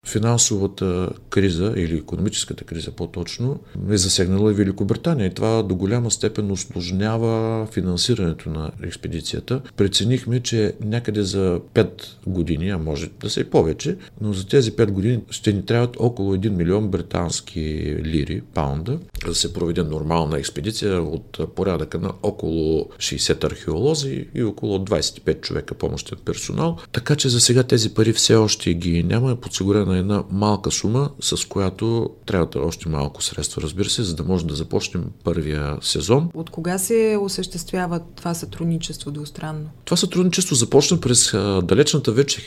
финансовата криза или икономическата криза по-точно е засегнала Великобритания и това до голяма степен усложнява финансирането на експедицията. Преценихме, че някъде за 5 години, а може да са и повече, но за тези 5 години ще ни трябват около 1 милион британски лири, паунда, за да се проведе нормална експедиция от порядъка на около 60 археолози и около 25 човека помощен персонал. Така че за сега тези пари все още ги няма. Е подсигурена една малка сума, с която трябва да още малко средства, разбира се, за да може да започнем първия сезон. От кога се осъществява това сътрудничество двустранно? Това сътрудничество започна през далечната вече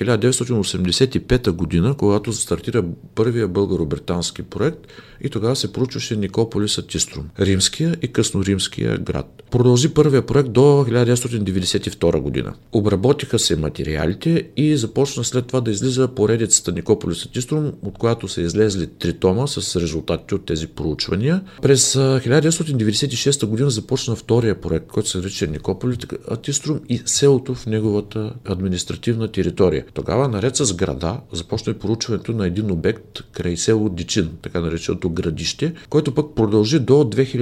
1985 година, когато стартира първия българо-британски проект и тогава се проучваше Никополис Иструм, римския и късноримския град. Продължи първия проект до 1992 година. Обработиха се материалите и започна след това да излиза поредицата Никополис Иструм, от която са излезли 3 тома с резултатите от тези проучвания. През 1996 година започна втория проект, който се нарича Никополис Иструм и селото в неговата административна територия. Тогава, наред с града, започна и проучването на един обект край село Дичин, така нареченото градище, който пък продължи до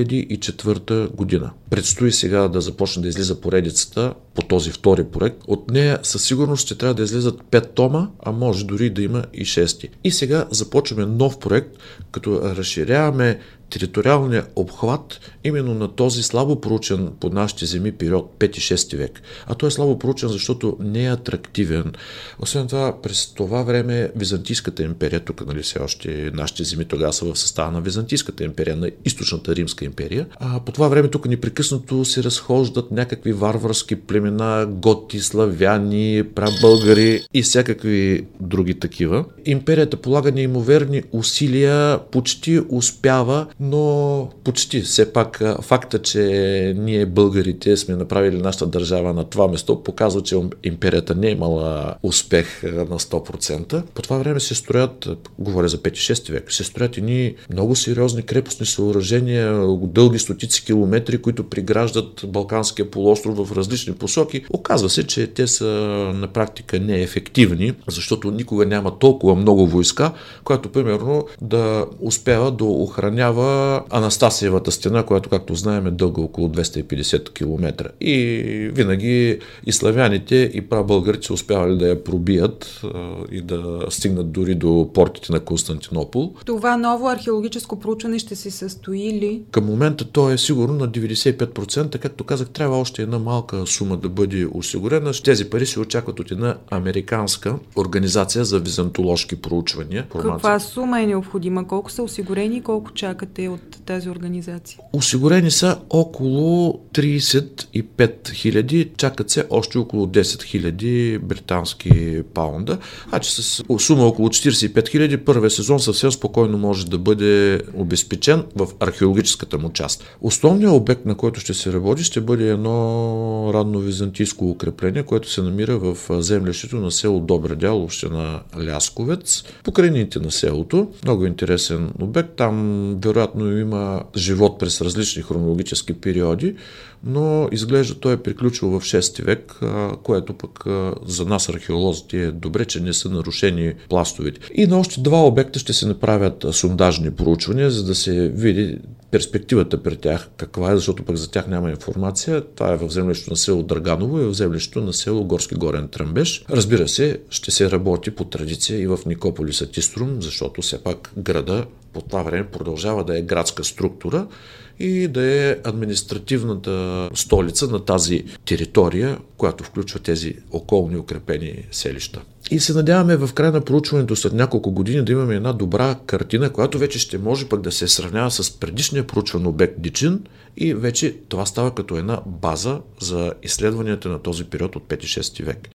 2004 година. Предстои сега да започне да излиза поредицата по този втори проект. От нея със сигурност ще трябва да излезат 5 тома, а може дори да има и 6. И сега започваме нов проект, като разширяваме териториалния обхват именно на този слабо проучен по нашите земи период 5-6 век. А той е слабо проучен, защото не е атрактивен. Освен това, през това време Византийската империя, тук нали все още нашите земи тогава са в състава на Византийската империя, на източната Римска империя, а по това време тук непрекъснато се разхождат някакви варварски племена, готи, славяни, прабългари и всякакви други такива. Империята полага неимоверни усилия, почти успява, но почти. Все пак факта, че ние българите сме направили нашата държава на това место, показва, че империята не е имала успех на 100%. По това време се строят, говоря за 5-6 век, се строят едни много сериозни крепостни съоръжения, дълги стотици километри, които приграждат Балканския полуостров в различни посоки. Оказва се, че те са на практика неефективни, защото никога няма толкова много войска, която примерно да успява да охранява Анастасиевата стена, която, както знаем, е дълга около 250 км. И винаги и славяните, и прабългарите са успявали да я пробият и да стигнат дори до портите на Константинопол. Това ново археологическо проучване ще се състои ли? Към момента то е сигурно на 95%. Както казах, трябва още една малка сума да бъде осигурена. Тези пари се очакват от една американска организация за византоложки проучвания. Каква сума е необходима? Колко са осигурени и колко чакате от тази организация? Осигурени са около 35 хиляди, чакат се още около 10 хиляди британски паунда. Че с сума около 45 хиляди първия сезон съвсем спокойно може да бъде обезпечен в археологическата му част. Основният обект, на който ще се работи, ще бъде едно ранно византийско укрепление, което се намира в землището на село Добра дял, община Лясковец, покрайнините на селото. Много интересен обект. Там вероятно има живот през различни хронологически периоди, но изглежда той е приключил в 6 век, което пък за нас археолозите е добре, че не са нарушени пластовете. И на още 2 обекта ще се направят сондажни проучвания, за да се види перспективата при тях каква е, защото пък за тях няма информация. Това е в землището на село Драганово и в землището на село Горски горен Тръмбеш. Разбира се, ще се работи по традиция и в Никополис Иструм, защото все пак града по това време продължава да е градска структура и да е административната столица на тази територия, която включва тези околни укрепени селища. И се надяваме в края на проучването след няколко години да имаме една добра картина, която вече ще може пък да се сравнява с предишния проучван обект Дичин и вече това става като една база за изследванията на този период от 5-6 век.